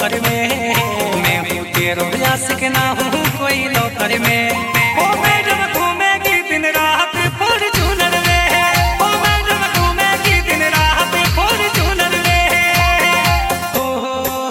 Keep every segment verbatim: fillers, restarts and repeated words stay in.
पोखर में। मैं हूँ तेरो आशिक ना हूँ कोई नौकर में। ओ मैडम घूमेगी दिन रात फॉर्च्यूनर में। ओ मैडम घूमेगी दिन रात फॉर्च्यूनर में। ओ हो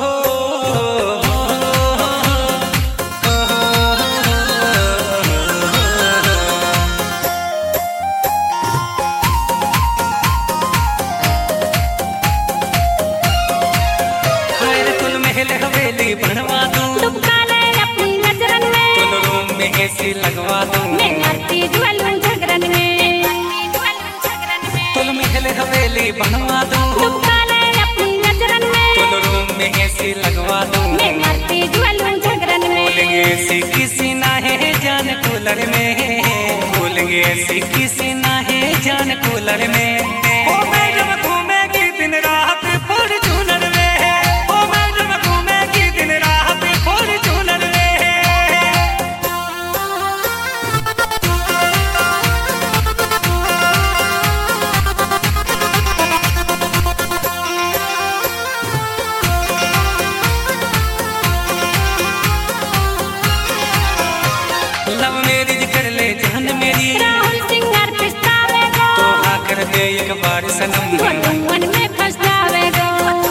हवेली बनवा दूं, डुबका ले अपनी नजरन में, तुल रूम में एसी लगवा दूं, मैं मरती ज्वलन झगरन में। तुल महल हवेली बनवा दूं, डुबका ले अपनी नजरन में, तुल रूम में एसी लगवा दूं, मैं मरती ज्वलन झगरन में। बोलेंगे ऐसी किसी ना है जान कूलर में। बोलेंगे ऐसी किसी ना है जान कूलर में। ओ मैडम घूमेगी दिन रात फॉर्च्यूनर में। लव मैरिज कर ले जान मेरी, राहुल सिंगर पछतावेगा, तो हाँ कर दे एक बार सनम। मन में पछतावेगा,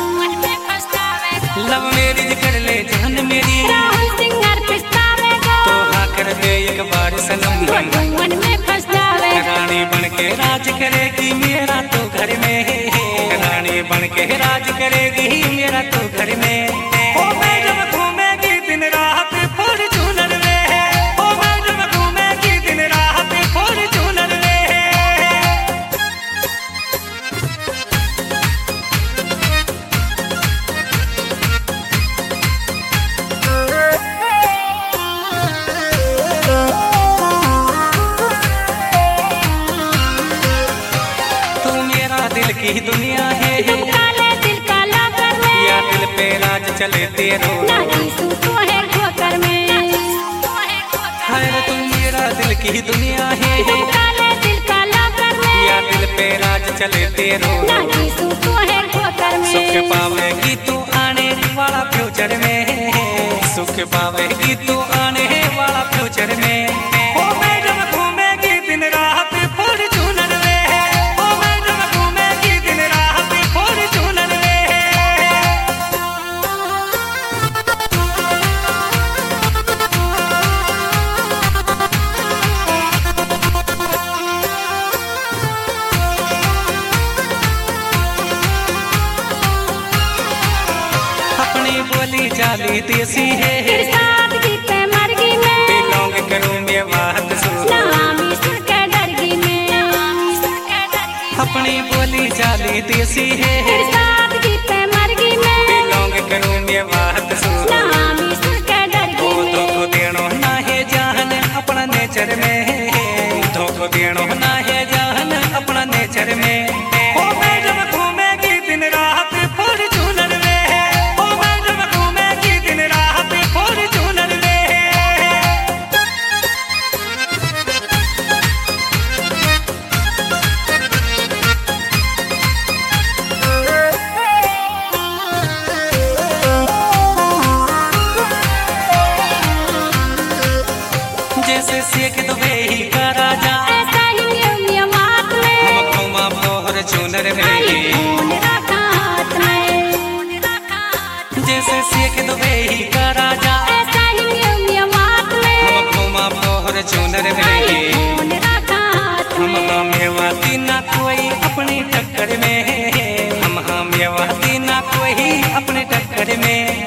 लव मैरिज कर ले जान मेरी, राहुल सिंगर पछतावेगा, तो हाँ कर दे एक बार सनम। मन में पछतावेगा। रानी बन के राज करेगी मेरा तो घर में। रानी बन के राज करेगी मेरा तो घर में। ओ मैडम घूमेगी दिन रात फॉर्च्यूनर में। ओ मैडम घूमेगी दिन रात फॉर्च्यूनर में। तू मेरा दिल की दुनिया है, डुबका ले दिल का लाकर में, या दिल पे राज चले तेरो। नाची तू तो है ठोकर में। खैर तू मेरा दिल की दुनिया है, डुबका ले दिल का लाकर में, या दिल पे राज चले तेरो। नाची तू तो है ठोकर में। सुख पावेगी तू आने वाला फ्यूचर में। सुख पावेगी तू आने वाला फ्यूचर में। ओ मैडम घूमेगी दिन रात फॉर्च्यूनर में। ओ मैडम घूमेगी दिन रात फॉर्च्यूनर में। अपनी बोली चाली देसी है, फिर सादगी पे मरगी में, बिलोंग करूं मैं बात सुन। नामी सुन के डरगी में। अपनी बोली चाली देसी है, फिर सादगी पे मरगी में, बिलोंग करूं मैं बात सुन। नामी सुन के डरगी ओ में। धोखो देनो ना है जान अपना नेचर में। धोखो देनो ना है जान अपना नेचर में। ओ मैडम घूमेगी दिन रात फॉर्च्यूनर में। ओ मैडम घूमेगी दिन रात फॉर्च्यूनर में। जैसे शेख दुबई का राजा, ऐसा ही नियम नियमात में, हम घूमा फॉर्च्यूनर में। खून रखा हाथ में। जैसे शेख दुबई का राजा, ऐसा ही नियम नियमात में, हम घूमा फॉर्च्यूनर में। खून रखा हाथ हम में। कामयाबी ना कोई अपनी टक्कर में। हम कामयाबी ना कोई अपने टक्कर में।